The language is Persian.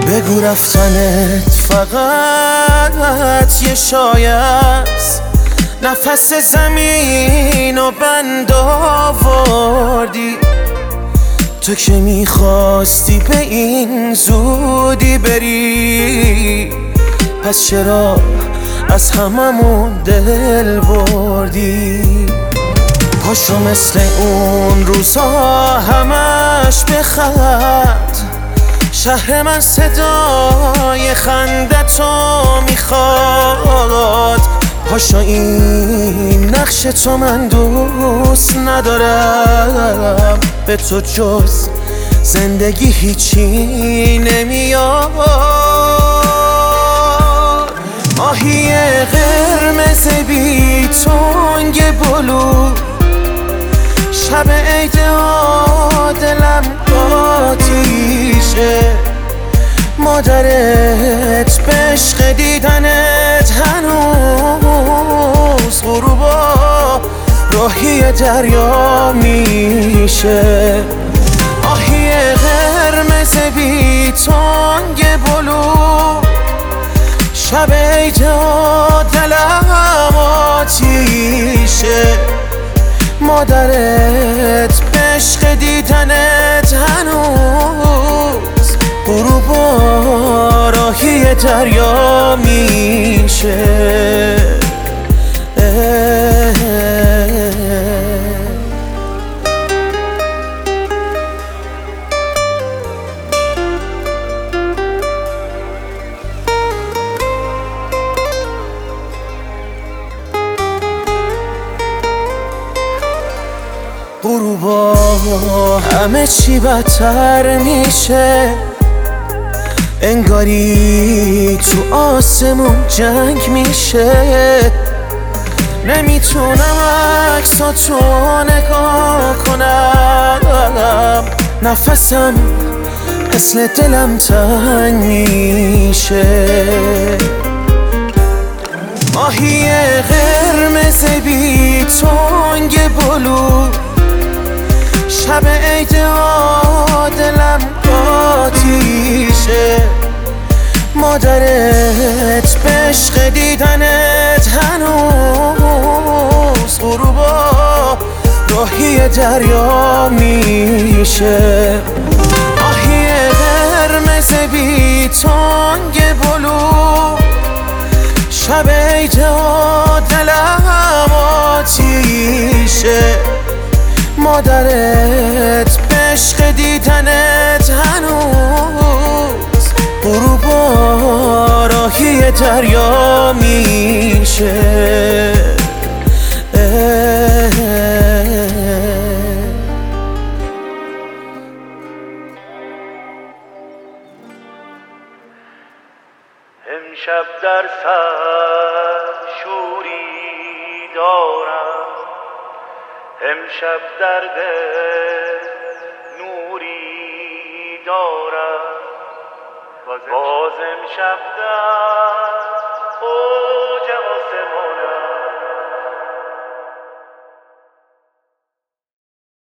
بگو رفتنت فقط یه شایه است، نفس زمین و بند آوردی. تو که میخواستی به این زودی بری، پس چرا از هممون دل بردی؟ پاشو مثل اون روزا همش بخند، شهر من صدای خندتو میخواد. پاشو این نقش تو من دوست ندارم، به تو جز زندگی هیچی نمیاد. ماهی قرمز بی تنگ بلو، شب عید دلم آتیشه. مادرت به عشق دیدنت هنوز غروبا راهی دریا میشه. آهی قرمز بی تنگ بلو، شب عید دلم آتیشه. مادرت به عشق دیدنت هنوز غروبا راهی دریا میشه. غروبا همه چی بدتر میشه، انگاری تو آسمون جنگ میشه. نمیتونم عکساتو نگاه کنم، نفسم مثل دلم تنگ میشه. ماهی قرمز بی تنگ بلو، شب عید دلم آتیشه. مادرت به عشق دیدنت هنوز غروبا راهی دریا میشه. آهی قرمز بی تنگ بلو، شب عید دلم آتیشه. مادرت به عشق دیدنت هنوز غروبا راهی دریا میشه. امشب در سر شوری دارم، امشب در دل نوری دارم. باز امشب در اوج آسمان